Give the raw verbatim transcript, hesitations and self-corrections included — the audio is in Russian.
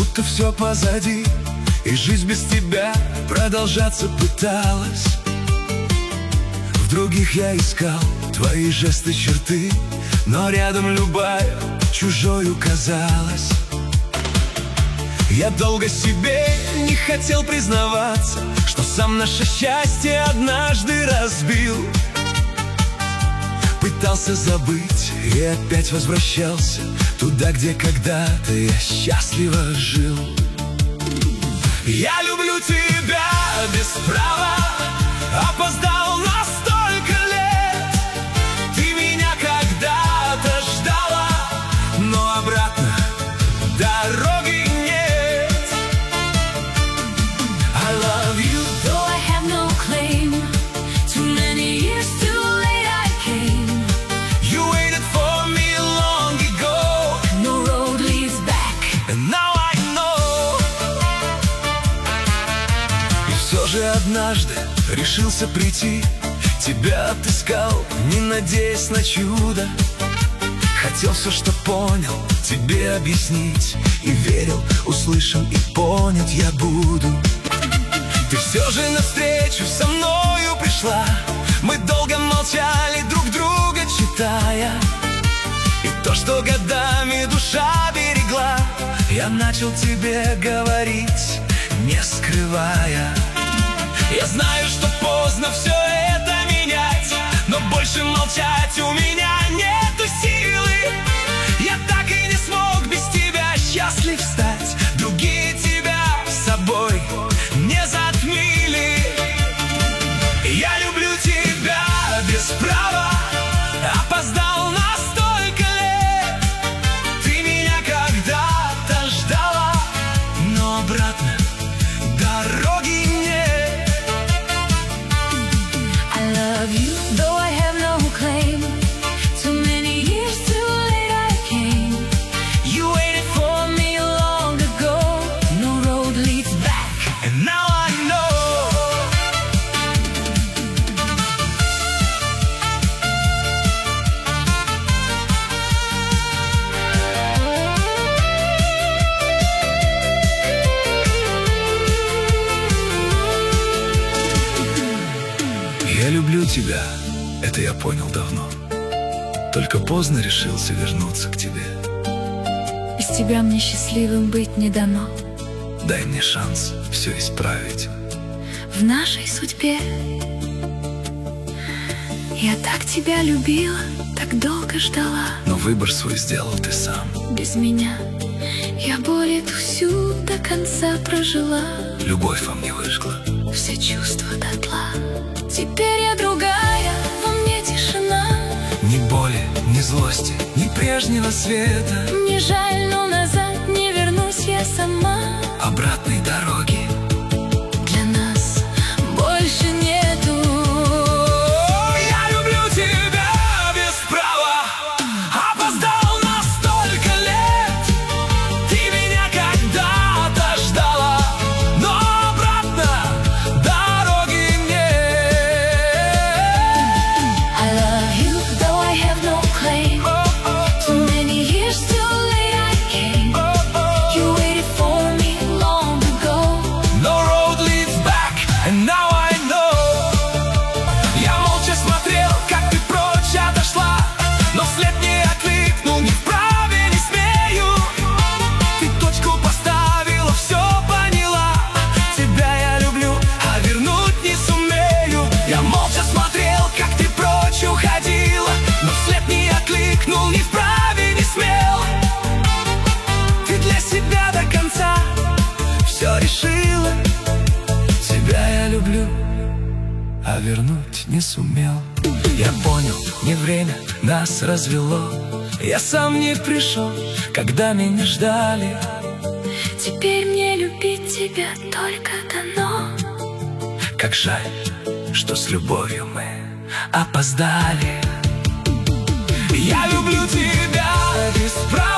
будто все позади, и жизнь без тебя продолжаться пыталась. В других я искал твои жесты, черты, но рядом любая чужою казалась. Я долго себе не хотел признаваться, что сам наше счастье однажды разбил. Пытался забыть и опять возвращался туда, где когда-то я счастливо жил. Я люблю тебя без права, опоздал на столько лет. Ты меня когда-то ждала, но обратно дороги нет. I love you, though I have no claim. Too many years too late I came. You waited for me long ago. No road leads back, And now I know. И все же однажды решился прийти, тебя отыскал, не надеясь на чудо. Хотел все, что понял, тебе объяснить, и верил, услышан и понят я буду. Ты все же навстречу со мною пришла. Мы долго молчали, друг друга читая, и то, что годами душа берегла, я начал тебе говорить, не скрывая. Я знаю, что поздно все это менять, но больше молчать у меня нету силы. Я так и не смог без тебя счастлив стать. Другие тебя с собой не затмили. Я люблю тебя без права, опоздал на столько лет. Ты меня когда-то ждала, но обратно дороги нет. I love you, though I have no claim. Too many years too late I came. You waited for me long ago. No road leads back, And now I know. Я люблю тебя, это я понял давно. Только поздно решился вернуться к тебе. без тебя мне счастливым быть не дано. Дай мне шанс все исправить. В нашей судьбе я так тебя любила, так долго ждала. Но выбор свой сделал ты сам. Без меня я боль эту всю до конца прожила. Любовь во мне выжгла. Все чувства дотла. Теперь я другая, во мне тишина. Ни боли, ни злости, ни прежнего света. Мне жаль, но назад не вернусь я сама. Обратной дороги Для нас больше нету. Я люблю тебя без права, опоздал на столько лет. Ты меня когда-то ждала, но обратно дороги нет. I love you, though I have no claim. Too many years too late I came. You waited for me long ago. No road leads back, and now I know. Я молча смотрел, как ты прочь отошла, но вслед не окликнул, не вправе, не смею. Ты точку поставила, все поняла. Тебя я люблю, а вернуть не сумею. Я молча смотрел, как ты прочь уходила, но вслед не окликнул, не вправе, не смел. Ты для себя до конца все решила. Тебя я люблю, а вернуть не сумел. Я понял, не время нас развело. Я сам не пришел, когда меня ждали. Теперь мне любить тебя только дано. Как жаль, что с любовью мы опоздали. Я люблю тебя без права.